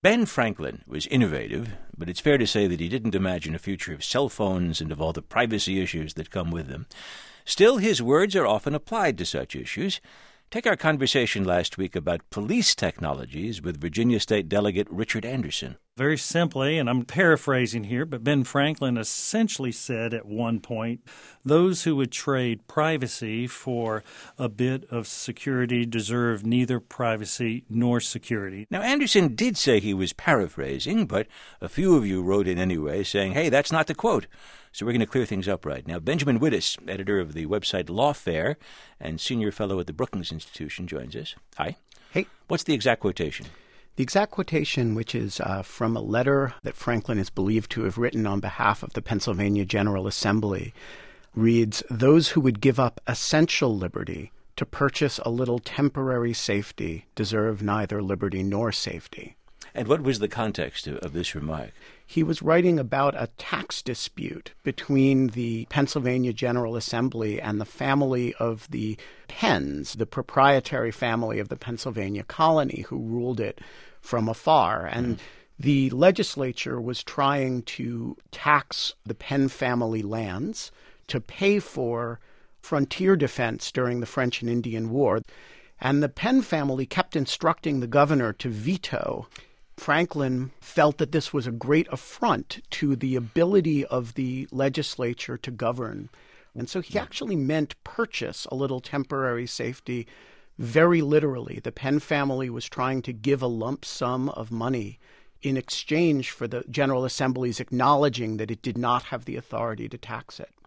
Ben Franklin was innovative, but it's fair to say that he didn't imagine a future of cell phones and of all the privacy issues that come with them. Still, his words are often applied to such issues. Take our conversation last week about police technologies with Virginia State Delegate Richard Anderson. Very simply, and I'm paraphrasing here, but Ben Franklin essentially said at one point, those who would trade privacy for a bit of security deserve neither privacy nor security. Now, Anderson did say he was paraphrasing, but a few of you wrote in anyway saying, hey, that's not the quote. So we're going to clear things up right now. Benjamin Wittes, editor of the website Lawfare and senior fellow at the Brookings Institution, joins us. Hi. Hey. What's the exact quotation? The exact quotation, which is from a letter that Franklin is believed to have written on behalf of the Pennsylvania General Assembly, reads, "Those who would give up essential liberty to purchase a little temporary safety deserve neither liberty nor safety." And what was the context of this remark? He was writing about a tax dispute between the Pennsylvania General Assembly and the family of the Penns, the proprietary family of the Pennsylvania colony who ruled it from afar. And the legislature was trying to tax the Penn family lands to pay for frontier defense during the French and Indian War. And the Penn family kept instructing the governor to veto. Franklin felt that this was a great affront to the ability of the legislature to govern. And so he actually meant purchase a little temporary safety very literally. The Penn family was trying to give a lump sum of money in exchange for the General Assembly's acknowledging that it did not have the authority to tax it.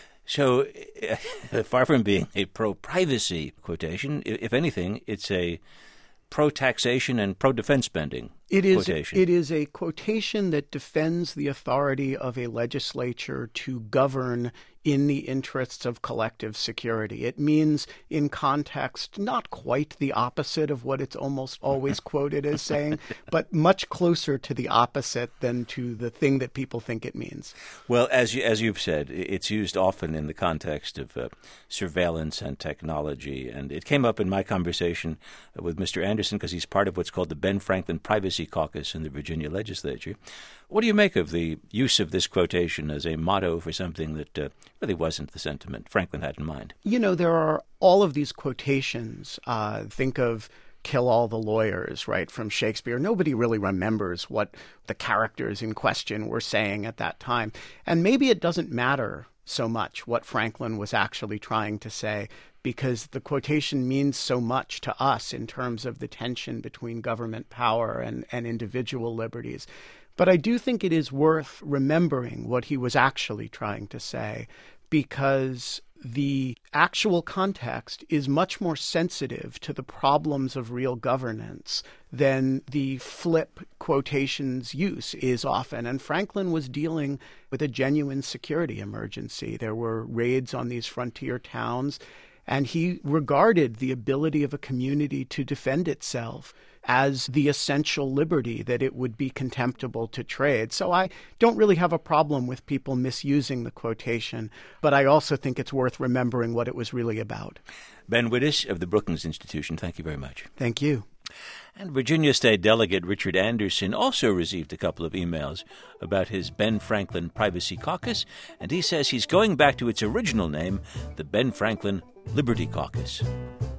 So far from being a pro-privacy quotation, if anything, it's a pro-taxation and pro-defense spending quotation. It is a quotation that defends the authority of a legislature to govern in the interests of collective security. It means, in context, not quite the opposite of what it's almost always quoted as saying, but much closer to the opposite than to the thing that people think it means. Well, as you've said, it's used often in the context of surveillance and technology, and it came up in my conversation with Mr. Anderson because he's part of what's called the Ben Franklin Privacy Caucus in the Virginia legislature. What do you make of the use of this quotation as a motto for something that really wasn't the sentiment Franklin had in mind? You know, there are all of these quotations. Think of "Kill all the lawyers," right, from Shakespeare. Nobody really remembers what the characters in question were saying at that time. And maybe it doesn't matter so much what Franklin was actually trying to say, because the quotation means so much to us in terms of the tension between government power and individual liberties. But I do think it is worth remembering what he was actually trying to say, because the actual context is much more sensitive to the problems of real governance than the flip quotations use is often. And Franklin was dealing with a genuine security emergency. There were raids on these frontier towns, and he regarded the ability of a community to defend itself as the essential liberty that it would be contemptible to trade. So I don't really have a problem with people misusing the quotation, but I also think it's worth remembering what it was really about. Ben Wittes of the Brookings Institution, thank you very much. Thank you. And Virginia State Delegate Richard Anderson also received a couple of emails about his Ben Franklin Privacy Caucus, and he says he's going back to its original name, the Ben Franklin Liberty Caucus.